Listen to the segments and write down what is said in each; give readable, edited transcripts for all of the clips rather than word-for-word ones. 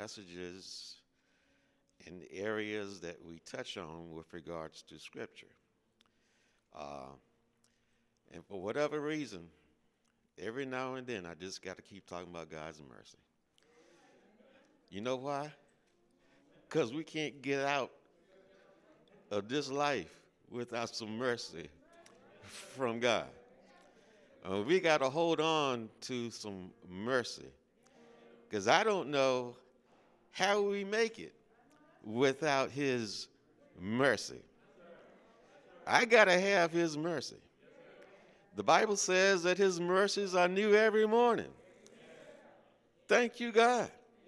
messages in areas that we touch on with regards to Scripture. Uh, and for whatever reason, every now and then I just got to keep talking about God's mercy. You know why? Because we can't get out of this life without some mercy from God. We got to hold on to some mercy because I don't know how we make it without his mercy. I got to have his mercy. The Bible says that his mercies are new every morning. Thank you, God.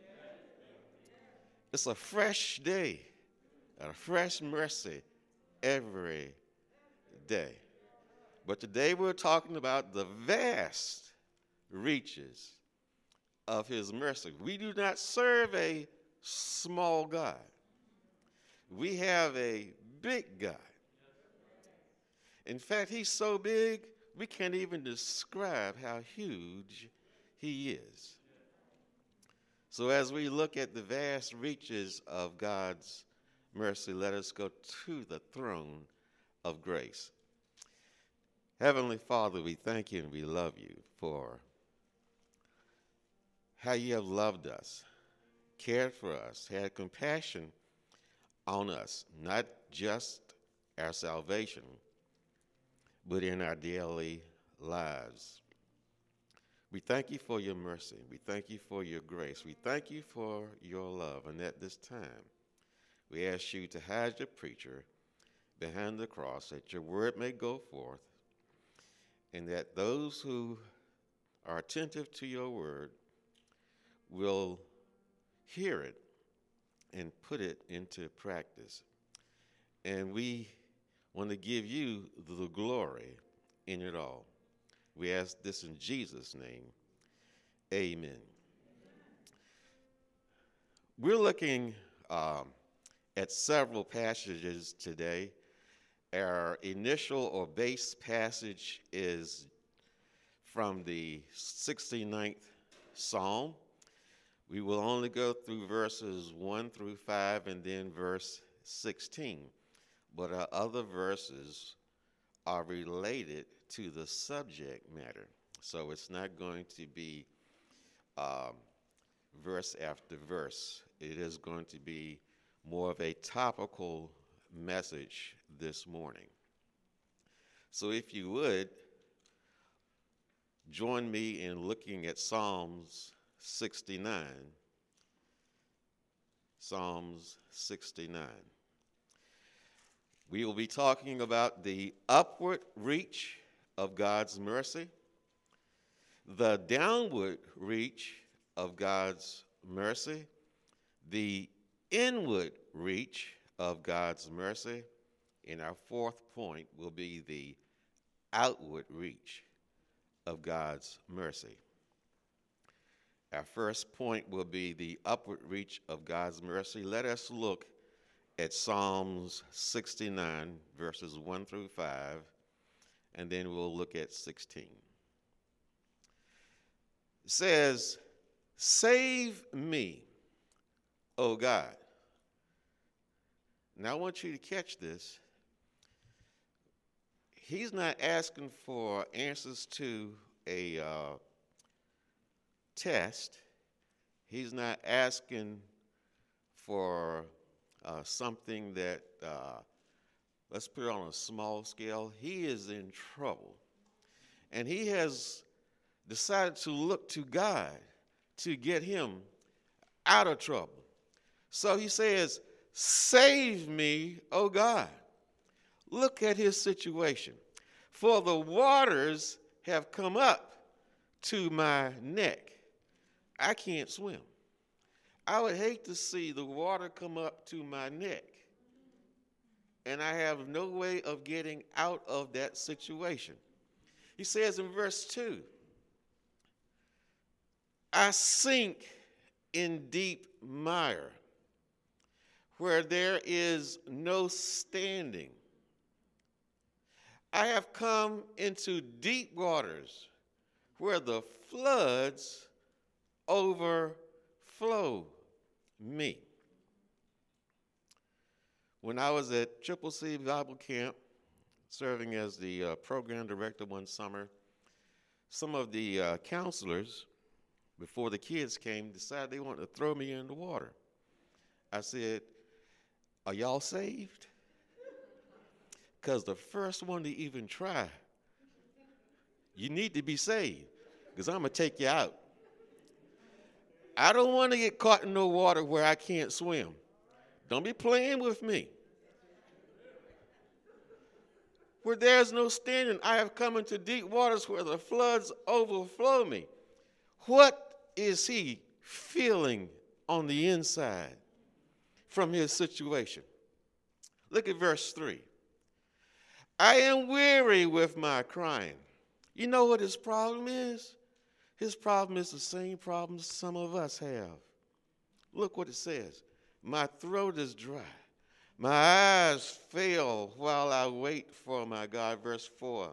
It's a fresh day, a fresh mercy every day. But today we're talking about the vast reaches of his mercy. We do not serve a small God. We have a big God. In fact, he's so big, we can't even describe how huge he is. So as we look at the vast reaches of God's mercy, let us go to the throne of grace. Heavenly Father, we thank you and we love you for how you have loved us, cared for us, had compassion on us, not just our salvation, but in our daily lives. We thank you for your mercy. We thank you for your grace. We thank you for your love. And at this time, we ask you to hide your preacher behind the cross, that your word may go forth, and that those who are attentive to your word will hear it and put it into practice. And we want to give you the glory in it all. We ask this in Jesus' name. Amen. We're looking at several passages today. Our initial or base passage is from the 69th Psalm. We will only go through verses 1 through 5 and then verse 16. But our other verses are related to the subject matter. So it's not going to be verse after verse. It is going to be more of a topical message this morning. So if you would, join me in looking at Psalms 69. Psalms 69. We will be talking about the upward reach of God's mercy, the downward reach of God's mercy, the inward reach of God's mercy, and our fourth point will be the outward reach of God's mercy. Our first point will be the upward reach of God's mercy. Let us look at Psalms 69, verses 1 through 5, and then we'll look at 16. It says, "Save me, O God." Now I want you to catch this. He's not asking for answers to a test. He's not asking for something that, let's put it on a small scale. He is in trouble. And he has decided to look to God to get him out of trouble. So he says, "Save me, O God." Look at his situation. "For the waters have come up to my neck. I can't swim." I would hate to see the water come up to my neck, and I have no way of getting out of that situation. He says in verse 2, "I sink in deep mire, where there is no standing. I have come into deep waters, where the floods overflow me. When I was at Triple C Bible Camp, serving as the program director one summer, some of the counselors, before the kids came, decided they wanted to throw me in the water. I said, "Are y'all saved?" Because the first one to even try, you need to be saved, because I'm going to take you out. I don't want to get caught in no water where I can't swim. Don't be playing with me. Where there's no standing, I have come into deep waters where the floods overflow me. What is he feeling on the inside from his situation? Look at verse 3. I am weary with my crying. You know what his problem is? His problem is the same problem some of us have. Look what it says. My throat is dry. My eyes fail while I wait for my God. Verse 4.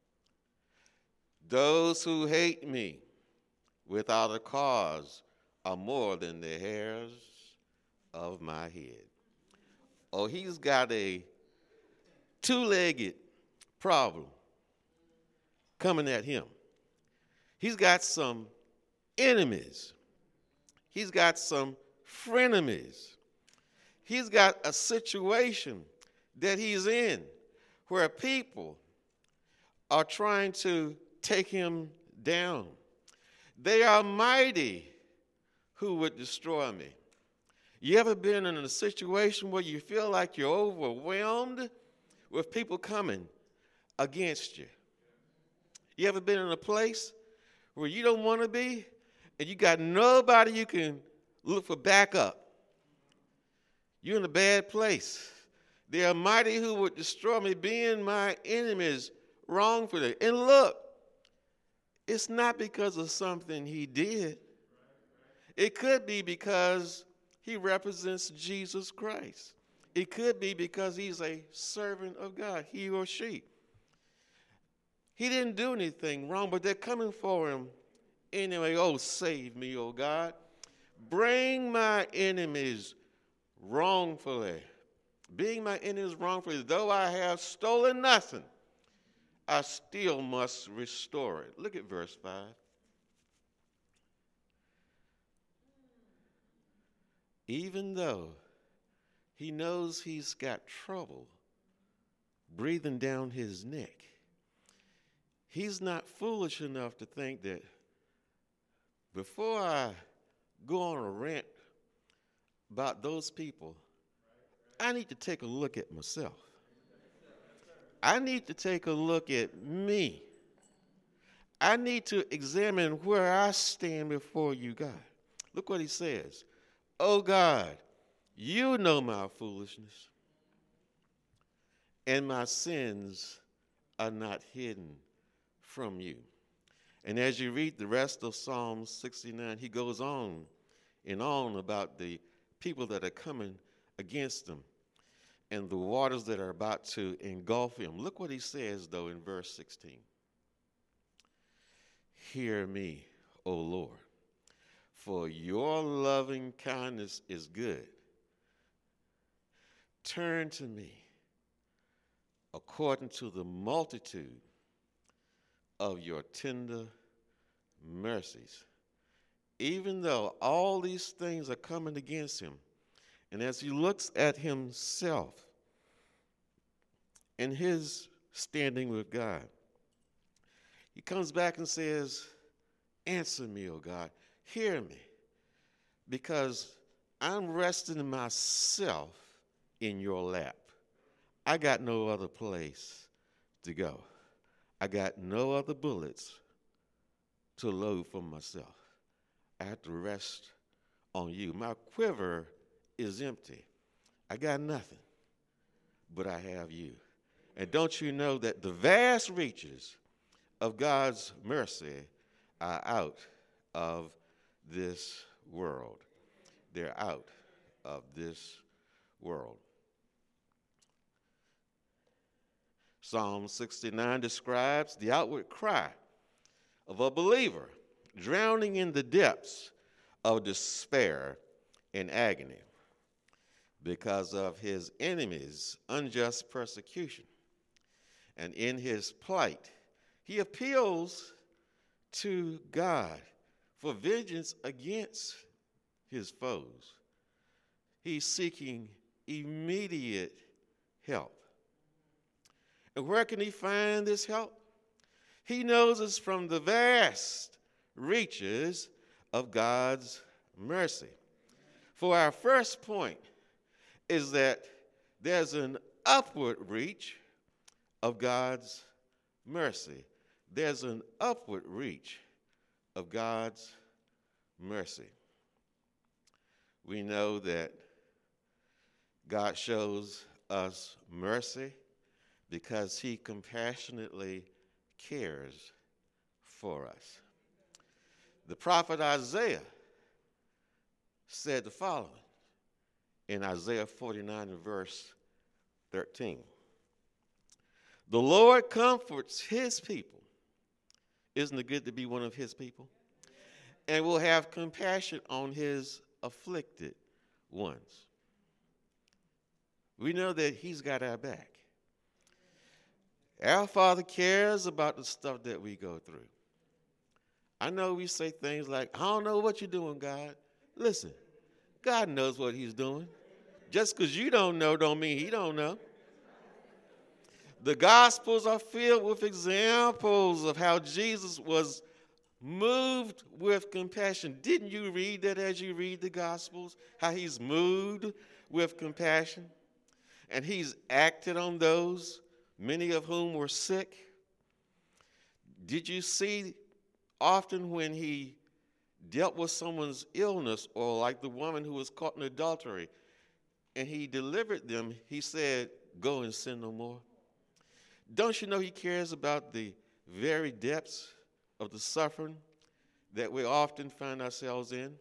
Those who hate me without a cause are more than the hairs of my head. Oh, he's got a two-legged problem coming at him. He's got some enemies. He's got some frenemies. He's got a situation that he's in where people are trying to take him down. They are mighty who would destroy me. You ever been in a situation where you feel like you're overwhelmed with people coming against you? You ever been in a place where you don't want to be and you got nobody you can look for backup? You're in a bad place. They are mighty who would destroy me, being my enemies wrongfully. And look, it's not because of something he did. It could be because he represents Jesus Christ. It could be because he's a servant of God, he or she. He didn't do anything wrong, but they're coming for him anyway. Oh, save me, oh God. Bring my enemies wrongfully. Being my enemies wrongfully, though I have stolen nothing, I still must restore it. Look at verse 5. Even though he knows he's got trouble breathing down his neck, he's not foolish enough to think that before I go on a rant about those people, I need to take a look at myself. I need to take a look at me. I need to examine where I stand before you, God. Look what he says. Oh God, you know my foolishness, and my sins are not hidden from you. And as you read the rest of Psalm 69, he goes on and on about the people that are coming against him and the waters that are about to engulf him. Look what he says, though, in verse 16. Hear me, O Lord, for your loving kindness is good. Turn to me according to the multitude of your tender mercies. Even though all these things are coming against him, and as he looks at himself and his standing with God, he comes back and says, answer me, O God, hear me, because I'm resting myself in your lap. I got no other place to go. I got no other bullets to load for myself. I have to rest on you. My quiver is empty. I got nothing, but I have you. And don't you know that the vast reaches of God's mercy are out of this world? They're out of this world. Psalm 69 describes the outward cry of a believer drowning in the depths of despair in agony because of his enemies' unjust persecution. And in his plight, he appeals to God for vengeance against his foes. He's seeking immediate help. And where can he find this help? He knows it's from the vast reaches of God's mercy. For our first point is that there's an upward reach of God's mercy. There's an upward reach of God's mercy. We know that God shows us mercy because he compassionately cares for us. The prophet Isaiah said the following in Isaiah 49 and verse 13. The Lord comforts his people. Isn't it good to be one of his people? And will have compassion on his afflicted ones. We know that he's got our back. Our Father cares about the stuff that we go through. I know we say things like, I don't know what you're doing, God. Listen, God knows what he's doing. Just because you don't know don't mean he don't know. The Gospels are filled with examples of how Jesus was moved with compassion. Didn't you read that as you read the Gospels? How he's moved with compassion? And he's acted on those, many of whom were sick. Did you see often when he dealt with someone's illness, or like the woman who was caught in adultery, and he delivered them, he said, go and sin no more? Don't you know he cares about the very depths of the suffering that we often find ourselves in?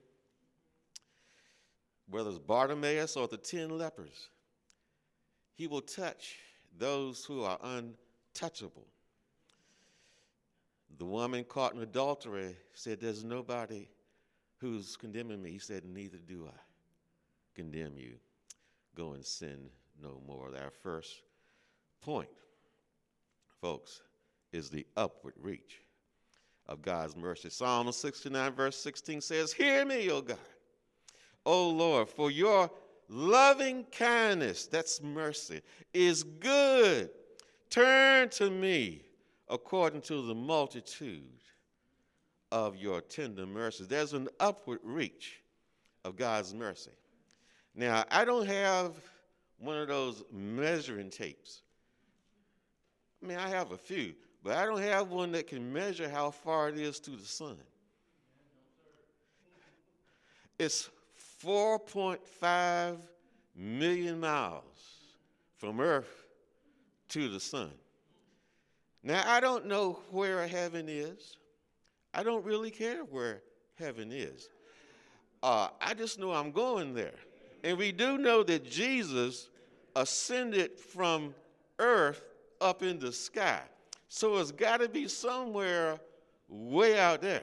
Whether it's Bartimaeus or the 10 lepers, he will touch those who are untouchable. The woman caught in adultery said, there's nobody who's condemning me. He said, neither do I condemn you. Go and sin no more. Our first point, folks, is the upward reach of God's mercy. Psalm 69 verse 16 says, hear me, O God, O Lord, for your loving kindness, that's mercy, is good. Turn to me according to the multitude of your tender mercies. There's an upward reach of God's mercy. Now, I don't have one of those measuring tapes. I mean, I have a few, but I don't have one that can measure how far it is to the sun. It's 4.5 million miles from Earth to the sun. Now, I don't know where heaven is. I don't really care where heaven is. I just know I'm going there. And we do know that Jesus ascended from earth up in the sky. So it's got to be somewhere way out there.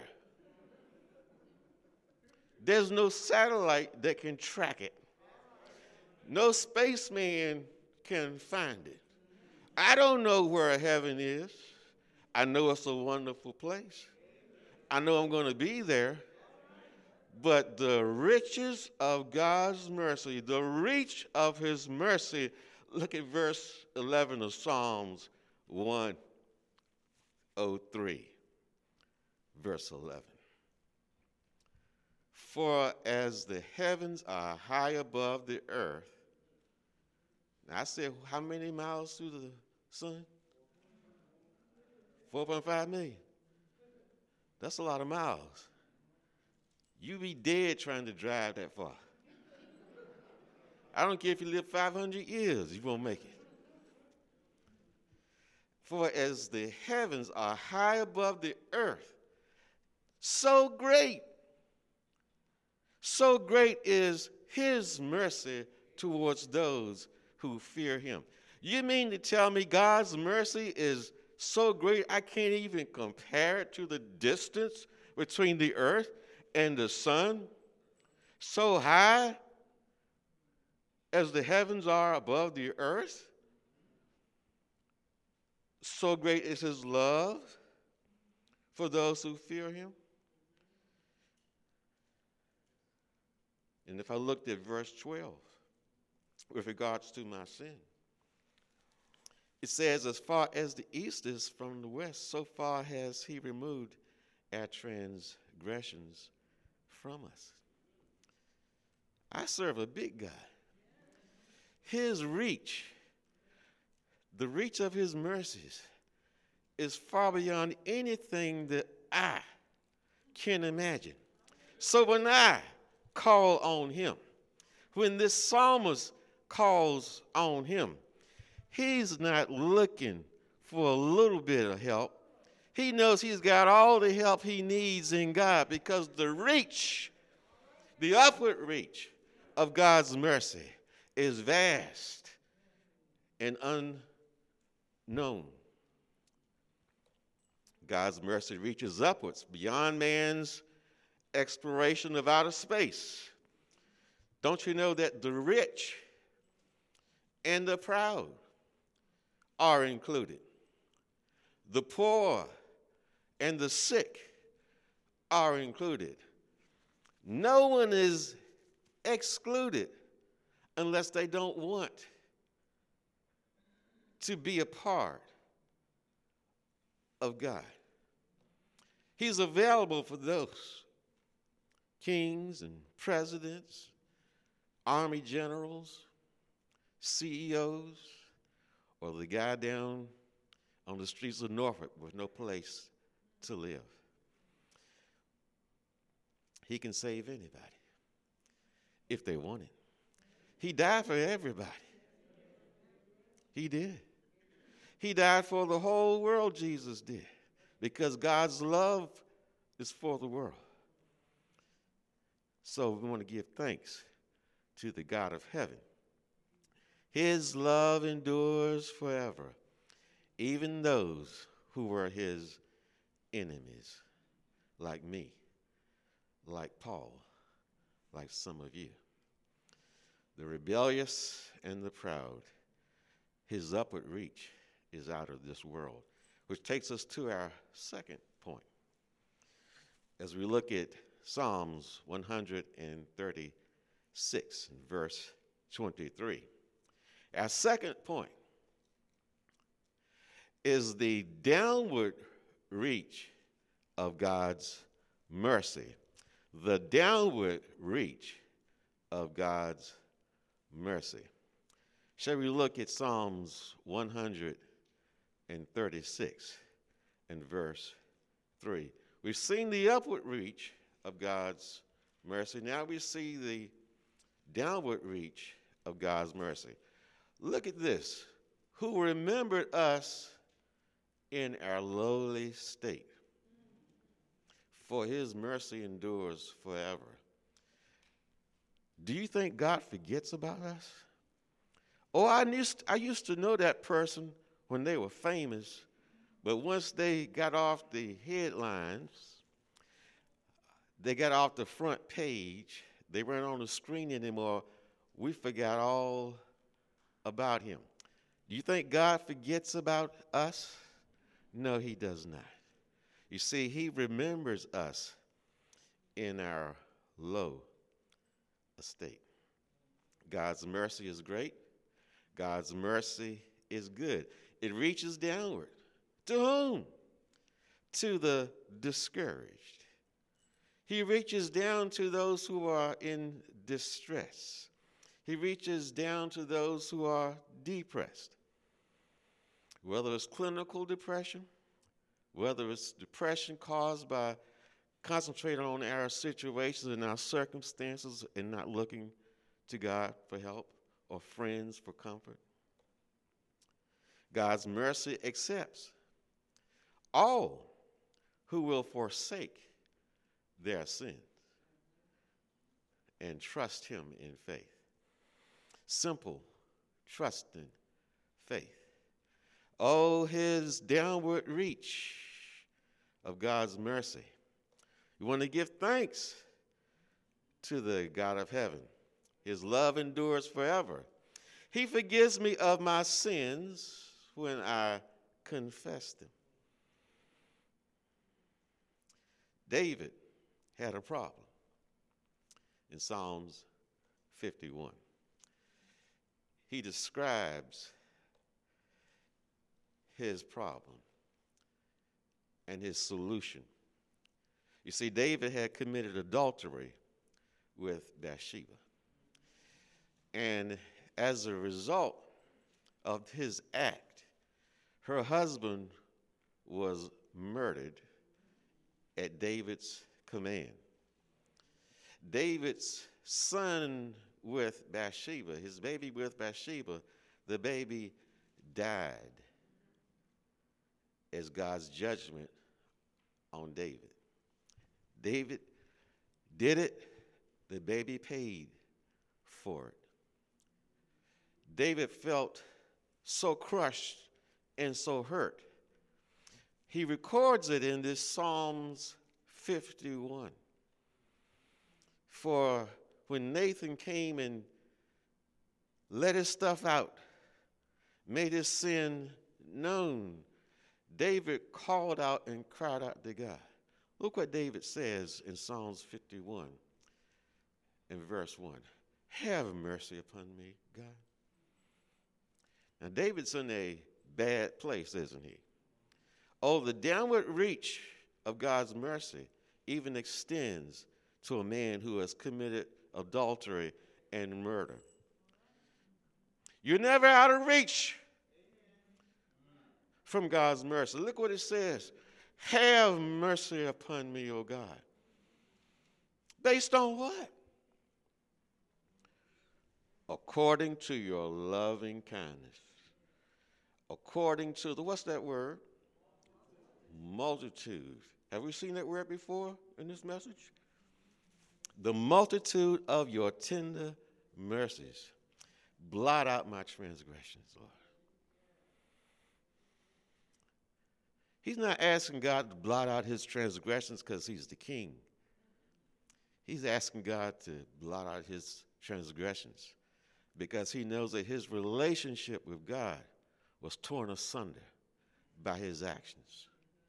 There's no satellite that can track it. No spaceman can find it. I don't know where heaven is. I know it's a wonderful place. I know I'm going to be there. But the riches of God's mercy, the reach of his mercy, look at verse 11 of Psalms 103, verse 11. For as the heavens are high above the earth, now I said, how many miles to the sun? 4.5 million. That's a lot of miles. You be dead trying to drive that far. I don't care if you live 500 years, you won't make it. For as the heavens are high above the earth, so great is his mercy towards those who fear him. You mean to tell me God's mercy is so great I can't even compare it to the distance between the earth and the sun? So high as the heavens are above the earth, so great is his love for those who fear him. And if I looked at verse 12 with regards to my sin, it says, as far as the east is from the west, so far has he removed our transgressions from us. I serve a big God. His reach, the reach of his mercies, is far beyond anything that I can imagine. So when I call on him, when this psalmist calls on him, he's not looking for a little bit of help. He knows he's got all the help he needs in God, because the reach, the upward reach of God's mercy is vast and unknown. God's mercy reaches upwards beyond man's exploration of outer space. Don't you know that the rich and the proud are included? The poor and the sick are included. No one is excluded unless they don't want to be a part of God. He's available for those kings and presidents, army generals, CEOs, or the guy down on the streets of Norfolk with no place to live. He can save anybody if they want it. He died for everybody. He did. He died for the whole world, Jesus did, because God's love is for the world. So we want to give thanks to the God of heaven. His love endures forever, even those who were his enemies, like me, like Paul, like some of you. The rebellious and the proud, his upward reach is out of this world, which takes us to our second point. As we look at Psalms 136, verse 23. Our second point is the downward reach of God's mercy. The downward reach of God's mercy. Shall we look at Psalms 136 and verse 3? We've seen the upward reach of God's mercy. Now we see the downward reach of God's mercy. Look at this. Who remembered us in our lowly state, for his mercy endures forever. Do you think God forgets about us? Oh, I used to know that person when they were famous, but once they got off the headlines, they got off the front page, they weren't on the screen anymore, we forgot all about him. Do you think God forgets about us? No, he does not. You see, he remembers us in our low estate. God's mercy is great. God's mercy is good. It reaches downward. To whom? To the discouraged. He reaches down to those who are in distress. He reaches down to those who are depressed. Whether it's clinical depression, whether it's depression caused by concentrating on our situations and our circumstances and not looking to God for help or friends for comfort. God's mercy accepts all who will forsake their sins and trust him in faith. Simple, trusting faith. Oh, his downward reach of God's mercy. We want to give thanks to the God of heaven. His love endures forever. He forgives me of my sins when I confess them. David had a problem in Psalms 51. He describes his problem and his solution. You see, David had committed adultery with Bathsheba. And as a result of his act, her husband was murdered at David's command. David's son with Bathsheba, his baby with Bathsheba, the baby died as God's judgment on David. David did it, the baby paid for it. David felt so crushed and so hurt. He records it in this Psalms 51. For when Nathan came and let his stuff out, made his sin known, David called out and cried out to God. Look what David says in Psalms 51 in verse 1. Have mercy upon me, God. Now, David's in a bad place, isn't he? Oh, the downward reach of God's mercy even extends to a man who has committed adultery and murder. You're never out of reach from God's mercy. Look what it says. Have mercy upon me, O God. Based on what? According to your loving kindness. According to the, what's that word? Multitude. Have we seen that word before in this message? The multitude of your tender mercies. Blot out my transgressions, Lord. He's not asking God to blot out his transgressions because he's the king. He's asking God to blot out his transgressions because he knows that his relationship with God was torn asunder by his actions.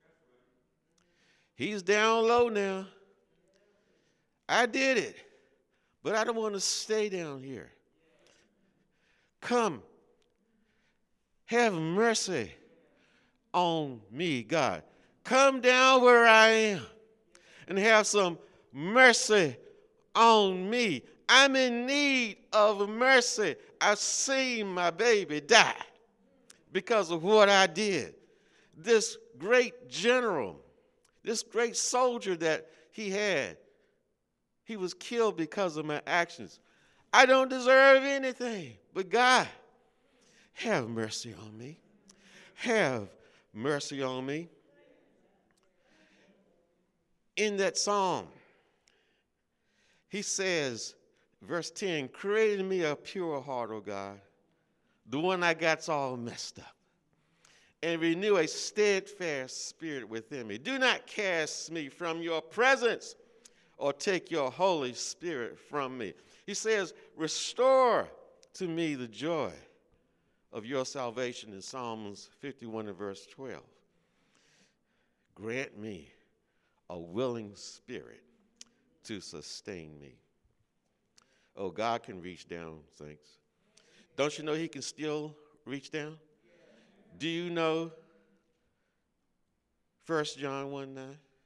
He's down low now. I did it, but I don't want to stay down here. Come, have mercy on me, God. Come down where I am and have some mercy on me. I'm in need of mercy. I've seen my baby die because of what I did. This great general, this great soldier that he had, he was killed because of my actions. I don't deserve anything, but God, have mercy on me. Have mercy on me. In that psalm, he says, verse 10, create in me a pure heart, O God, the one I got's all messed up, and renew a steadfast spirit within me. Do not cast me from your presence or take your Holy Spirit from me. He says, restore to me the joy of your salvation in Psalms 51 and verse 12. Grant me a willing spirit to sustain me. Oh, God can reach down, saints. Don't you know he can still reach down? Do you know 1 John 1:9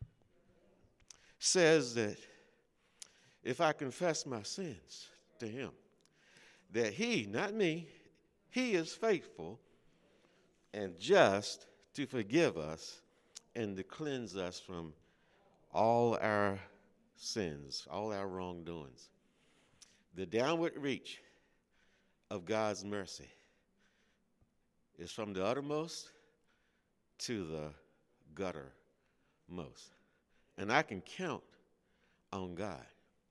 says that if I confess my sins to him, that he, not me, he is faithful and just to forgive us and to cleanse us from all our sins, all our wrongdoings. The downward reach of God's mercy is from the uttermost to the guttermost. And I can count on God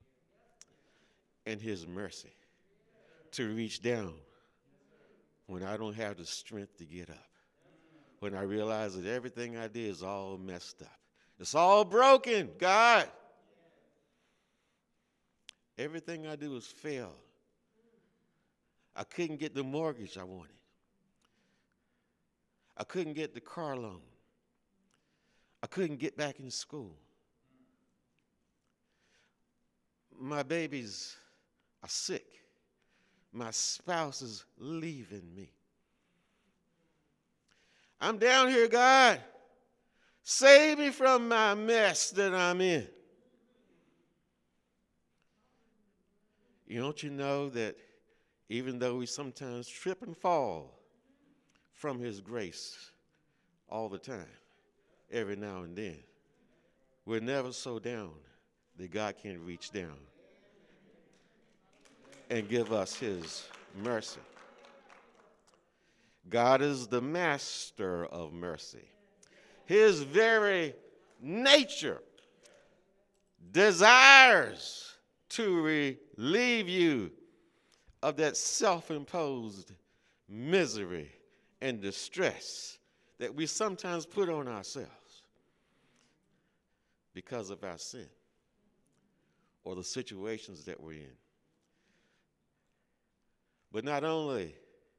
and his mercy to reach down when I don't have the strength to get up, when I realize that everything I did is all messed up. It's all broken, God. Everything I do is fail. I couldn't get the mortgage I wanted. I couldn't get the car loan. I couldn't get back in school. My babies are sick. My spouse is leaving me. I'm down here, God. Save me from my mess that I'm in. Don't you know that even though we sometimes trip and fall from his grace all the time, every now and then, we're never so down that God can't reach down and give us his mercy. God is the master of mercy. His very nature desires to relieve you of that self-imposed misery and distress that we sometimes put on ourselves because of our sin or the situations that we're in. But not only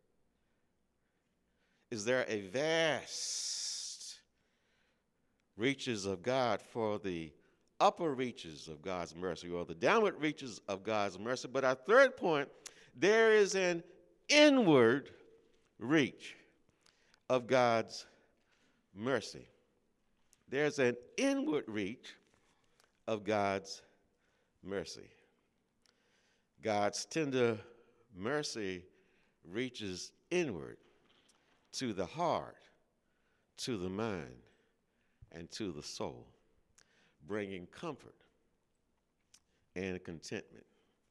is there a vast reaches of God for the upper reaches of God's mercy, or the downward reaches of God's mercy, but our third point, there is an inward reach of God's mercy. There's an inward reach of God's mercy. God's tender mercy reaches inward to the heart, to the mind, and to the soul, bringing comfort and contentment.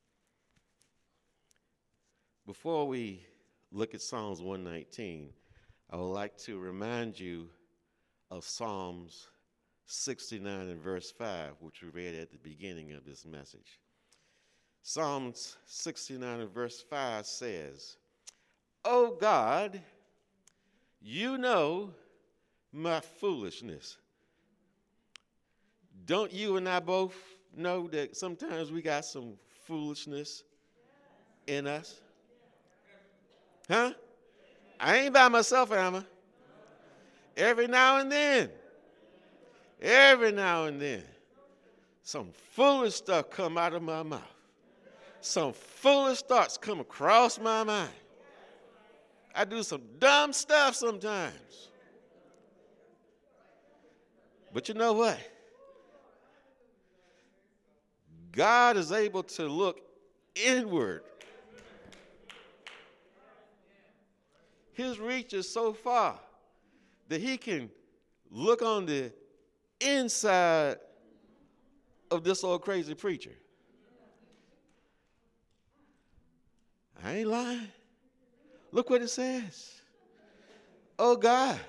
Before we look at Psalms 119, I would like to remind you of Psalms 69 and verse 5, which we read at the beginning of this message. Psalms 69 and verse 5 says, "O God, you know my foolishness." Don't you and I both know that sometimes we got some foolishness in us? Huh? I ain't by myself, am I? Every now and then, some foolish stuff come out of my mouth. Some foolish thoughts come across my mind. I do some dumb stuff sometimes. But you know what? God is able to look inward. His reach is so far that he can look on the inside of this old crazy preacher. I ain't lying. Look what it says. "Oh God,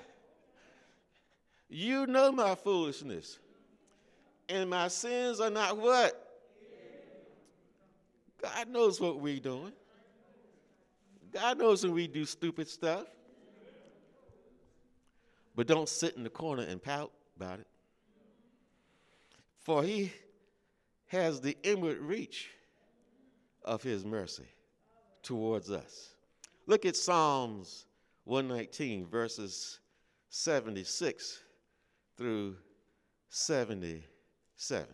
you know my foolishness, and my sins are not" what? God knows what we're doing. God knows when we do stupid stuff. But don't sit in the corner and pout about it. For he has the inward reach of his mercy towards us. Look at Psalms 119, verses 76 through 77.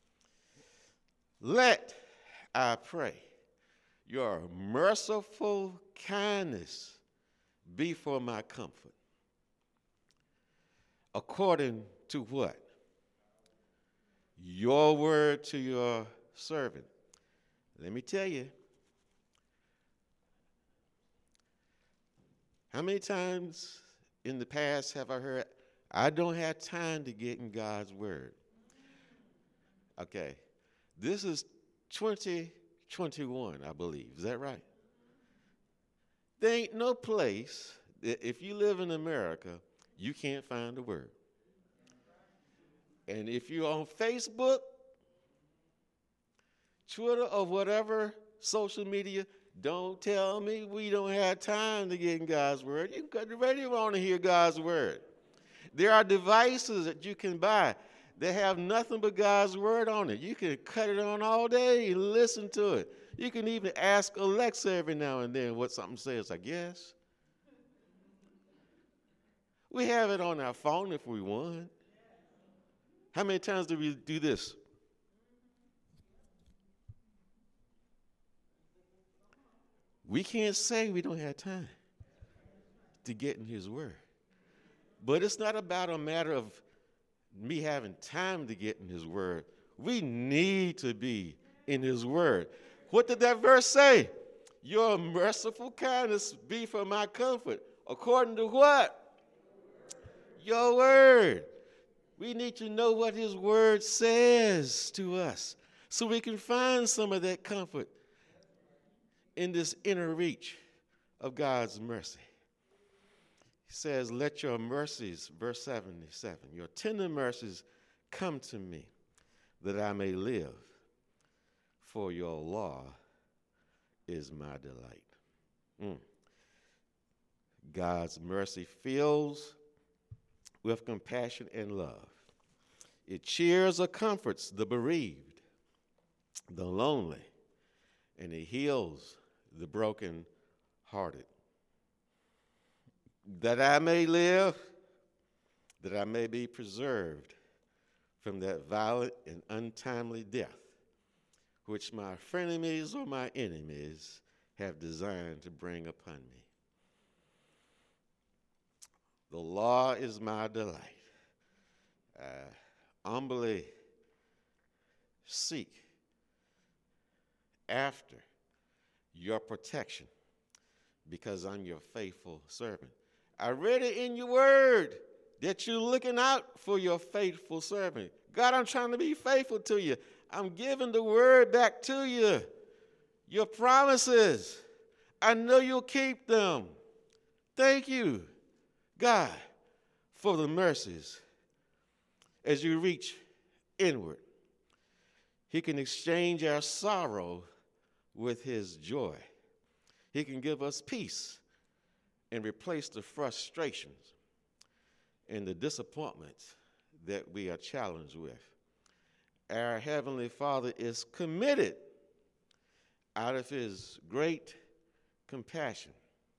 "Let, I pray, your merciful kindness be for my comfort, according to" what? "Your word to your servant." Let me tell you, how many times in the past have I heard, "I don't have time to get in God's word"? Okay, this is 2021, I believe. Is that right? There ain't no place that if you live in America, you can't find the word. And if you're on Facebook, Twitter, or whatever social media, don't tell me we don't have time to get in God's word. You can cut the radio on to hear God's word. There are devices that you can buy They have nothing but God's word on it. You can cut it on all day and listen to it. You can even ask Alexa every now and then what something says, I guess. We have it on our phone if we want. How many times do we do this? We can't say we don't have time to get in his word. But it's not about a matter of me having time to get in his word. We need to be in his word. What did that verse say? Your merciful kindness be for my comfort. According to what? Your word. We need to know what his word says to us so we can find some of that comfort in this inner reach of God's mercy. He says, let your mercies, verse 77, your tender mercies come to me that I may live, for your law is my delight. God's mercy fills with compassion and love. It cheers or comforts the bereaved, the lonely, and it heals the broken-hearted. That I may live, that I may be preserved from that violent and untimely death, which my frenemies or my enemies have designed to bring upon me. The law is my delight. Humbly seek after your protection because I'm your faithful servant. I read it in your word that you're looking out for your faithful servant. God, I'm trying to be faithful to you. I'm giving the word back to you. Your promises, I know you'll keep them. Thank you, God, for the mercies as you reach inward. He can exchange our sorrow with his joy. He can give us peace and replace the frustrations and the disappointments that we are challenged with. Our Heavenly Father is committed out of his great compassion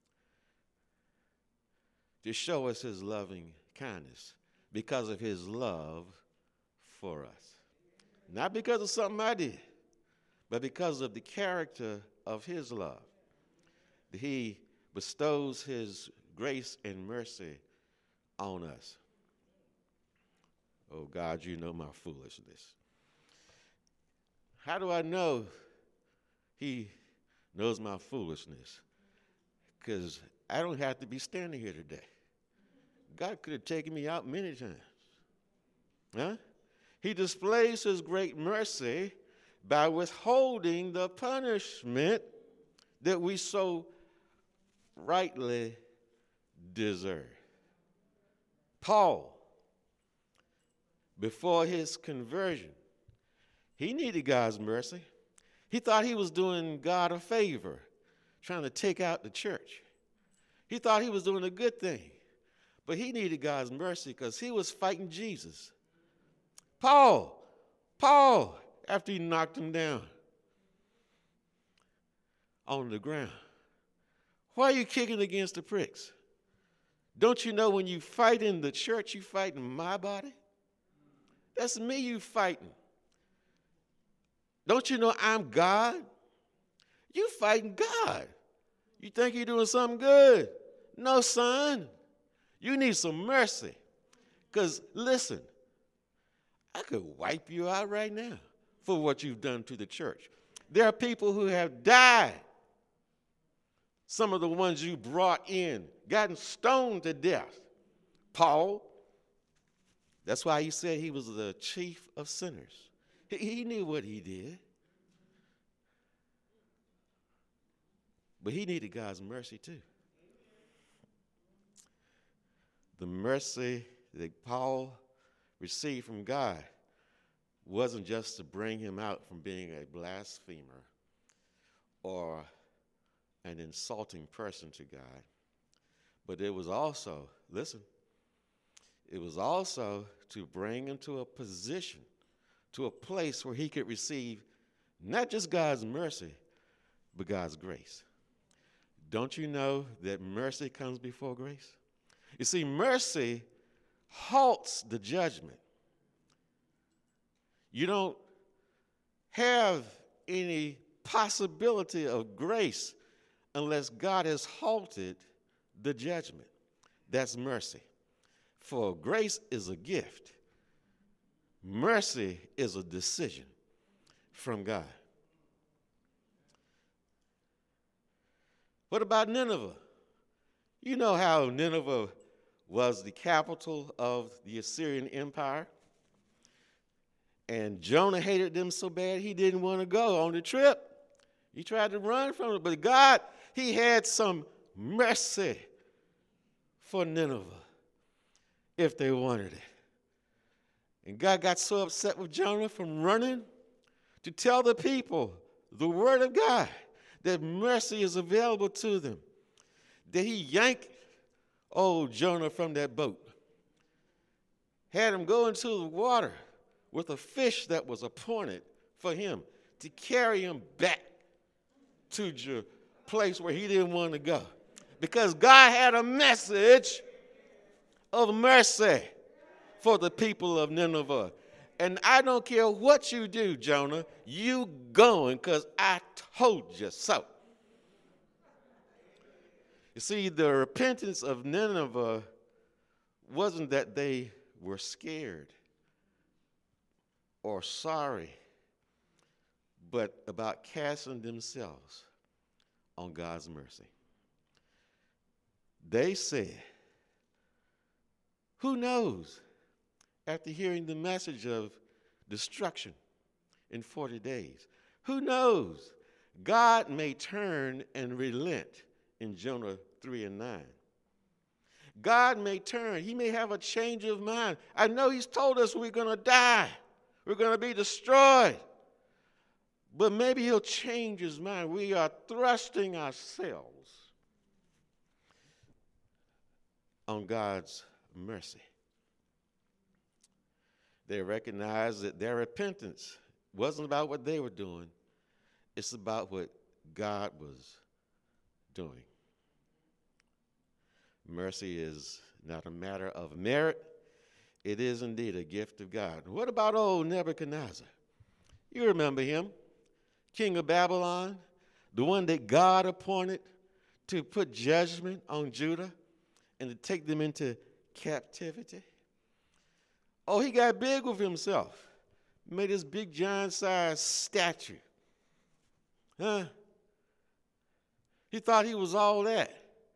to show us his loving kindness because of his love for us. Not because of something I did, but because of the character of his love. He bestows his grace and mercy on us. Oh, God, you know my foolishness. How do I know he knows my foolishness? Because I don't have to be standing here today. God could have taken me out many times. Huh? He displays his great mercy by withholding the punishment that we so rightly deserve. Paul, before his conversion, he needed God's mercy. He thought he was doing God a favor, trying to take out the church. He thought he was doing a good thing, but he needed God's mercy because he was fighting Jesus. Paul, after he knocked him down on the ground, why are you kicking against the pricks? Don't you know when you fight in the church, you fight in my body? That's me you fighting. Don't you know I'm God? You fighting God. You think you're doing something good. No, son. You need some mercy. Because, listen, I could wipe you out right now for what you've done to the church. There are people who have died. Some of the ones you brought in, gotten stoned to death. Paul, that's why he said he was the chief of sinners. He knew what he did. But he needed God's mercy too. The mercy that Paul received from God wasn't just to bring him out from being a blasphemer or an insulting person to God, but it was also, listen, it was also to bring him to a position, to a place where he could receive not just God's mercy, but God's grace. Don't you know that mercy comes before grace? You see, mercy halts the judgment. You don't have any possibility of grace unless God has halted the judgment. That's mercy. For grace is a gift. Mercy is a decision from God. What about Nineveh? You know how Nineveh was the capital of the Assyrian Empire? And Jonah hated them so bad he didn't want to go on the trip. He tried to run from it. But God, he had some mercy for Nineveh if they wanted it. And God got so upset with Jonah from running to tell the people the word of God, that mercy is available to them, that he yanked old Jonah from that boat, had him go into the water with a fish that was appointed for him to carry him back to the place where he didn't want to go. Because God had a message of mercy for the people of Nineveh. And I don't care what you do, Jonah, you going because I told you so. You see, the repentance of Nineveh wasn't that they were scared or sorry, but about casting themselves on God's mercy. They said, who knows, after hearing the message of destruction in 40 days, who knows, God may turn and relent in Jonah 3:9. God may turn. He may have a change of mind. I know he's told us we're going to die. We're going to be destroyed. But maybe he'll change his mind. We are thrusting ourselves on God's mercy. They recognized that their repentance wasn't about what they were doing. It's about what God was doing. Mercy is not a matter of merit. It is indeed a gift of God. What about old Nebuchadnezzar? You remember him, king of Babylon, the one that God appointed to put judgment on Judah and to take them into captivity. Oh, he got big with himself. Made this big giant-sized statue. Huh? He thought he was all that.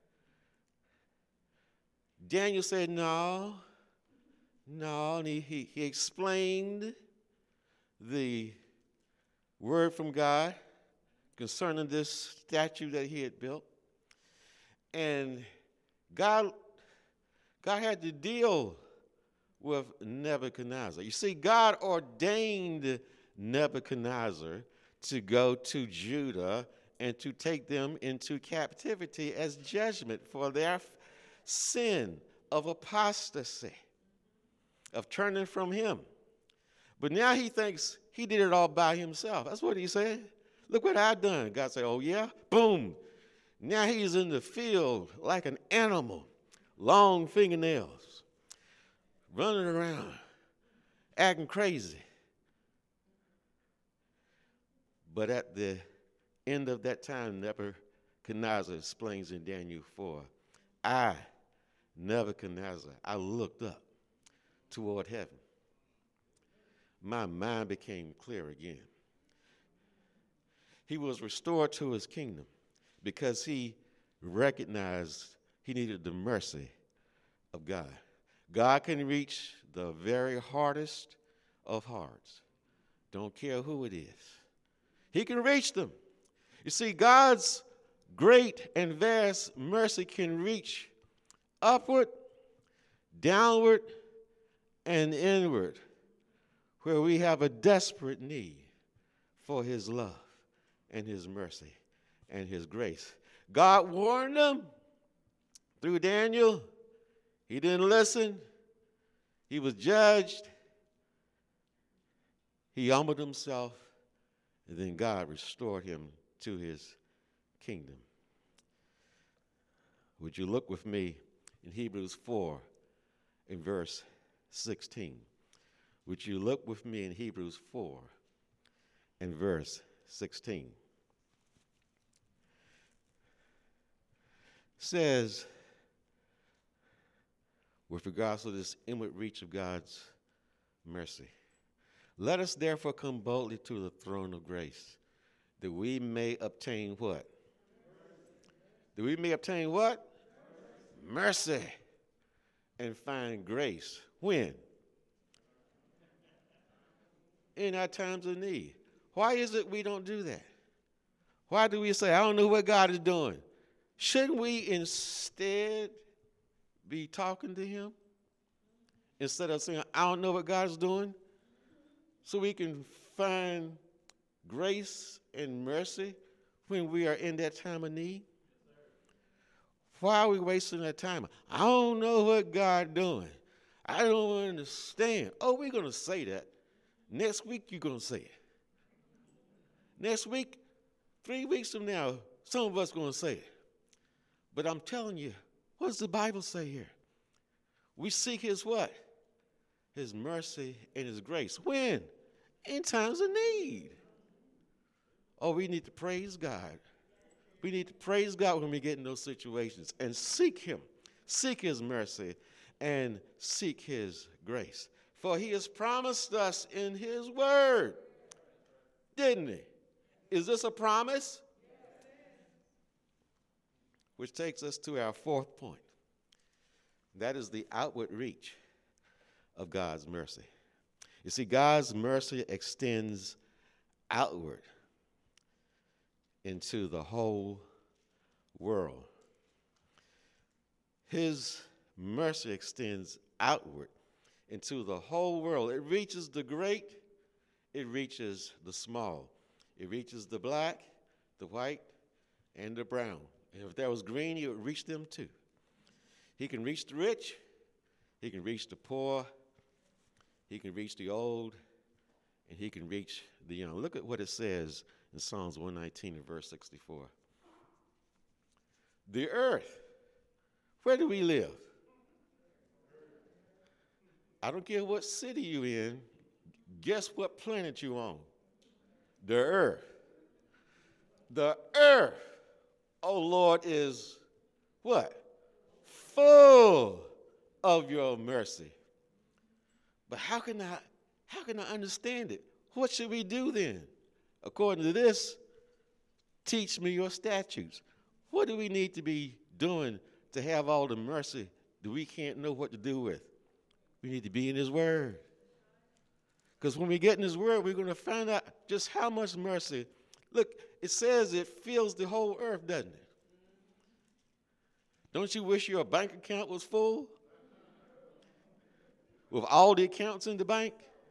Daniel said, no, and he explained the word from God concerning this statue that he had built. And God had to deal with Nebuchadnezzar. You see, God ordained Nebuchadnezzar to go to Judah and to take them into captivity as judgment for their sin of apostasy, of turning from him. But now he thinks he did it all by himself. That's what he said. Look what I done. God said, oh yeah? Boom. Now he's in the field like an animal, long fingernails, running around, acting crazy. But at the end of that time, Nebuchadnezzar explains in Daniel 4, Nebuchadnezzar, I looked up toward heaven. My mind became clear again. He was restored to his kingdom because he recognized he needed the mercy of God. God can reach the very hardest of hearts. Don't care who it is. He can reach them. You see, God's great and vast mercy can reach upward, downward, and inward, where we have a desperate need for his love and his mercy and his grace. God warned them through Daniel. He didn't listen. He was judged. He humbled himself, and then God restored him to his kingdom. Would you look with me in Hebrews 4 in verse 16? Would you look with me in Hebrews 4 and verse 16? Says, with regards to this inward reach of God's mercy, let us therefore come boldly to the throne of grace, that we may obtain what? That we may obtain what? Mercy. And find grace. When? In our times of need. Why is it we don't do that? Why do we say, I don't know what God is doing? Shouldn't we instead be talking to him instead of saying, I don't know what God is doing? So we can find grace and mercy when we are in that time of need? Why are we wasting that time? I don't know what God doing. I don't understand. Oh, we're going to say that. Next week, you're going to say it. Next week, 3 weeks from now, some of us going to say it. But I'm telling you, what does the Bible say here? We seek his what? His mercy and his grace. When? In times of need. Oh, we need to praise God. We need to praise God when we get in those situations and seek him. Seek his mercy and seek his grace. For he has promised us in his word. Didn't he? Is this a promise? Which takes us to our fourth point. That is the outward reach of God's mercy. You see, God's mercy extends outward into the whole world. His mercy extends outward into the whole world. It reaches the great, it reaches the small. It reaches the black, the white, and the brown. And if there was green, he would reach them too. He can reach the rich, he can reach the poor, he can reach the old, and he can reach the young. Look at what it says in Psalms 119 and verse 64. The earth, where do we live? I don't care what city you're in, guess what planet you're on? The earth. The earth, oh Lord, is what? Full of your mercy. But how can I understand it? What should we do then? According to this, teach me your statutes. What do we need to be doing to have all the mercy that we can't know what to do with? We need to be in his word. Because when we get in his word, we're going to find out just how much mercy. Look, it says it fills the whole earth, doesn't it? Don't you wish your bank account was full? With all the accounts in the bank?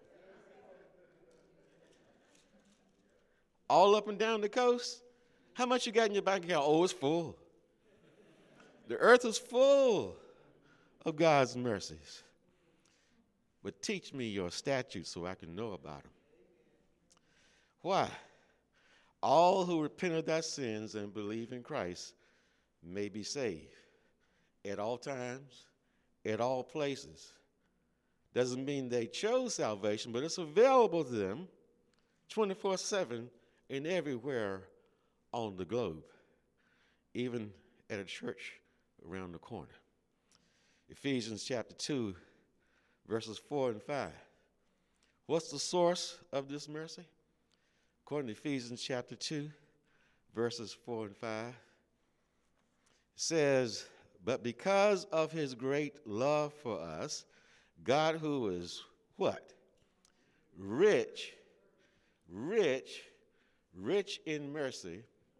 All up and down the coast? How much you got in your bank account? Oh, it's full. The earth is full of God's mercies. But teach me your statutes so I can know about them. Why? All who repent of their sins and believe in Christ may be saved at all times, at all places. Doesn't mean they chose salvation, but it's available to them 24/7 and everywhere on the globe, even at a church around the corner. Ephesians chapter 2, verses 4 and 5. What's the source of this mercy? According to Ephesians chapter 2, verses 4 and 5, it says, but because of his great love for us, God, who is what? Rich in mercy,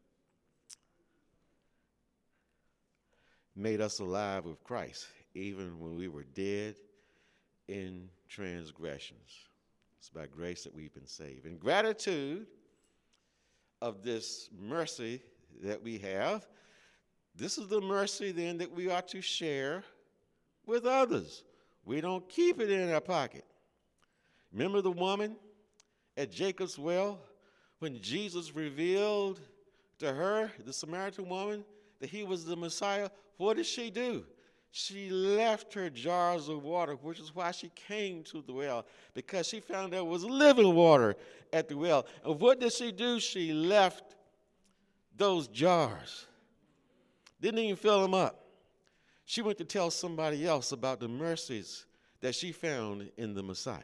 made us alive with Christ, even when we were dead in transgressions. It's by grace that we've been saved. In gratitude of this mercy that we have, this is the mercy then that we are to share with others. We don't keep it in our pocket. Remember the woman at Jacob's well when Jesus revealed to her, the Samaritan woman, that he was the Messiah? What did she do? She left her jars of water, which is why she came to the well, because she found there was living water at the well. And what did she do? She left those jars. Didn't even fill them up. She went to tell somebody else about the mercies that she found in the Messiah.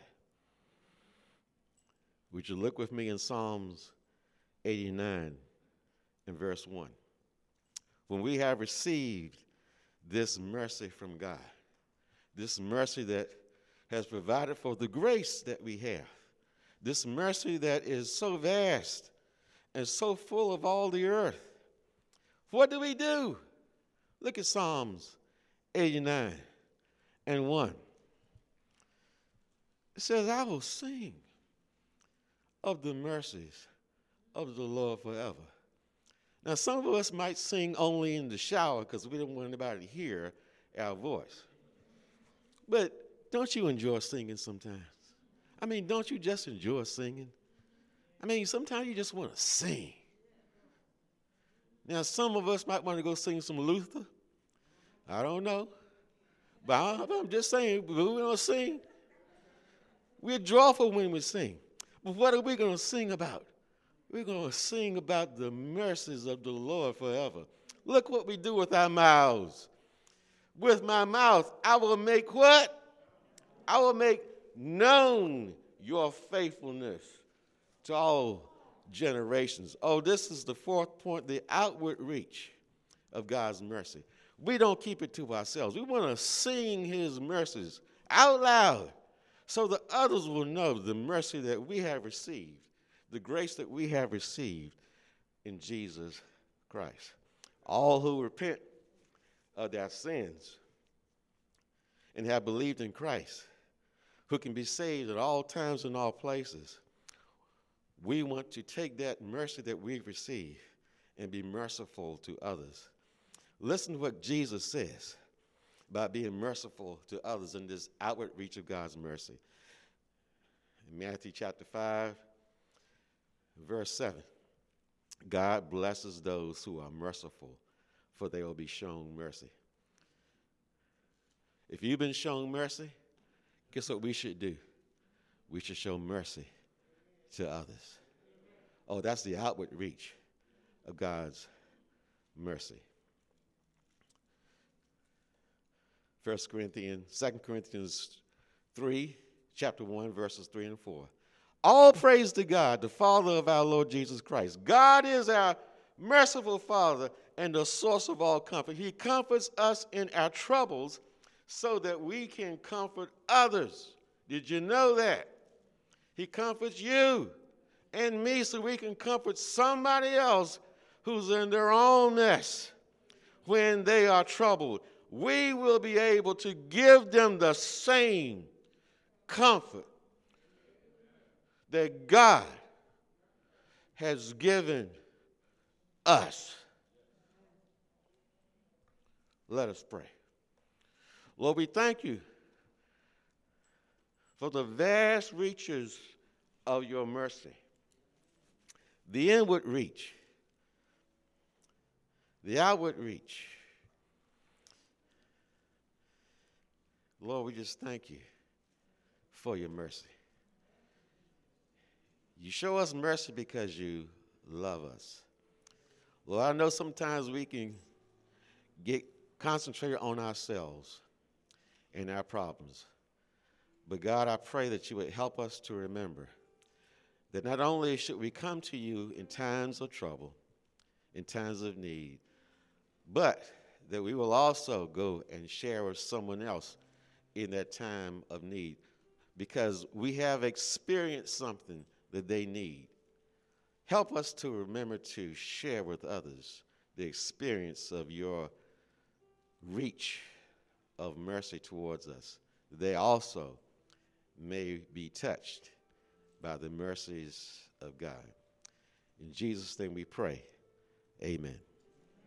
Would you look with me in Psalms 89 and verse 1? When we have received this mercy from God, this mercy that has provided for the grace that we have, this mercy that is so vast and so full of all the earth, what do we do? Look at Psalms 89 and 1. It says, I will sing of the mercies of the Lord forever. Now, some of us might sing only in the shower because we don't want anybody to hear our voice. But don't you enjoy singing sometimes? I mean, don't you just enjoy singing? I mean, sometimes you just want to sing. Now, some of us might want to go sing some Luther. I don't know. But I'm just saying, we don't sing. We're joyful when we sing. But what are we going to sing about? We're going to sing about the mercies of the Lord forever. Look what we do with our mouths. With my mouth, I will make what? I will make known your faithfulness to all generations. Oh, this is the fourth point, the outward reach of God's mercy. We don't keep it to ourselves. We want to sing his mercies out loud so that others will know the mercy that we have received, the grace that we have received in Jesus Christ. All who repent of their sins and have believed in Christ, who can be saved at all times and all places, we want to take that mercy that we've received and be merciful to others. Listen to what Jesus says about being merciful to others in this outward reach of God's mercy. In Matthew chapter 5, verse 7, God blesses those who are merciful, for they will be shown mercy. If you've been shown mercy, guess what we should do? We should show mercy to others. Oh, that's the outward reach of God's mercy. 2 Corinthians 3, chapter 1, verses 3 and 4. All praise to God, the Father of our Lord Jesus Christ. God is our merciful Father and the source of all comfort. He comforts us in our troubles so that we can comfort others. Did you know that? He comforts you and me so we can comfort somebody else who's in their own mess when they are troubled. We will be able to give them the same comfort that God has given us. Let us pray. Lord, we thank you for the vast reaches of your mercy, the inward reach, the outward reach. Lord, we just thank you for your mercy. You show us mercy because you love us. Lord, I know sometimes we can get concentrated on ourselves and our problems. But God, I pray that you would help us to remember that not only should we come to you in times of trouble, in times of need, but that we will also go and share with someone else in that time of need, because we have experienced something that they need. Help us to remember to share with others the experience of your reach of mercy towards us. They also may be touched by the mercies of God. In Jesus' name we pray. Amen.